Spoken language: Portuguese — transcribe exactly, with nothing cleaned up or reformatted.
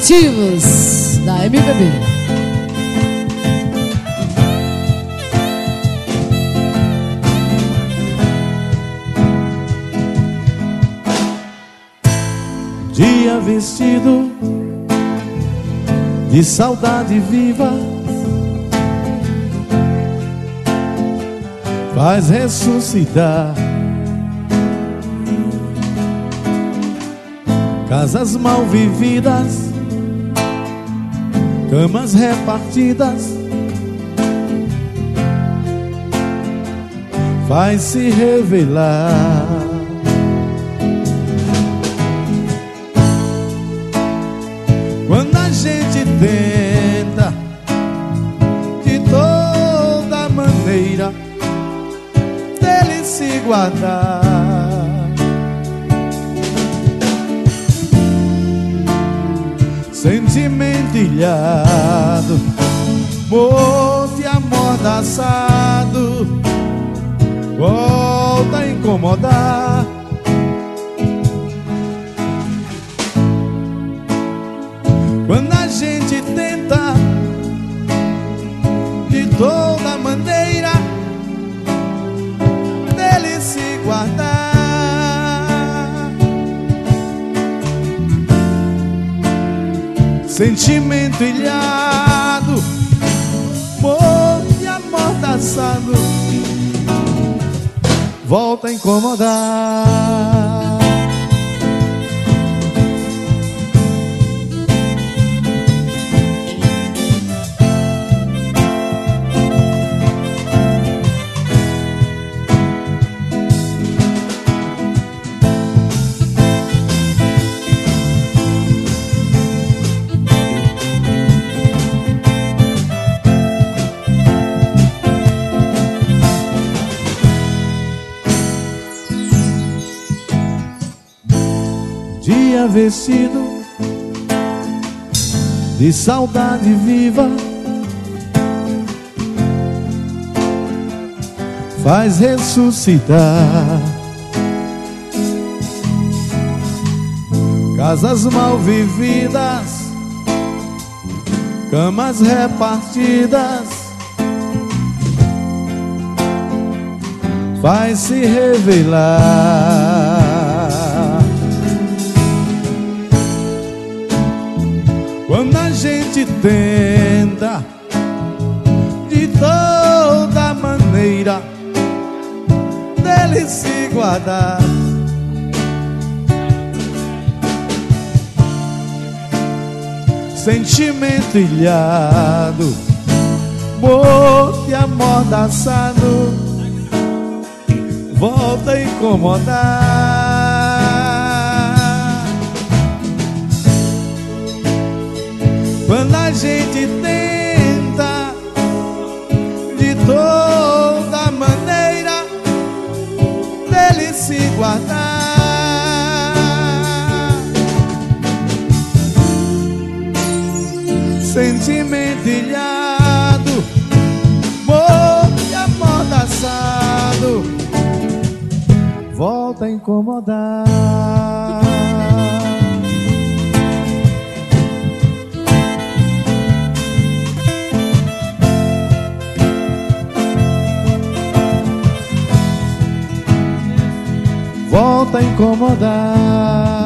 criativos da M P B. Dia vestido de saudade viva, faz ressuscitar casas mal vividas, camas repartidas, faz se revelar quando a gente tenta de toda maneira dele se guardar. Sentimento ilhado, morto e amordaçado, volta a incomodar. Quando a gente tenta de toda maneira dele se guardar. Sentimento ilhado, morto e amordaçado, volta a incomodar. Dia vestido de saudade viva, faz ressuscitar casas mal vividas, camas repartidas, faz se revelar quando a gente tenta de toda maneira dele se guardar. Sentimento ilhado, morto e amordaçado, volta a incomodar. Quando a gente tenta de toda maneira dele se guardar. Sentimento ilhado, morto e amordaçado, volta a incomodar. Volta a incomodar.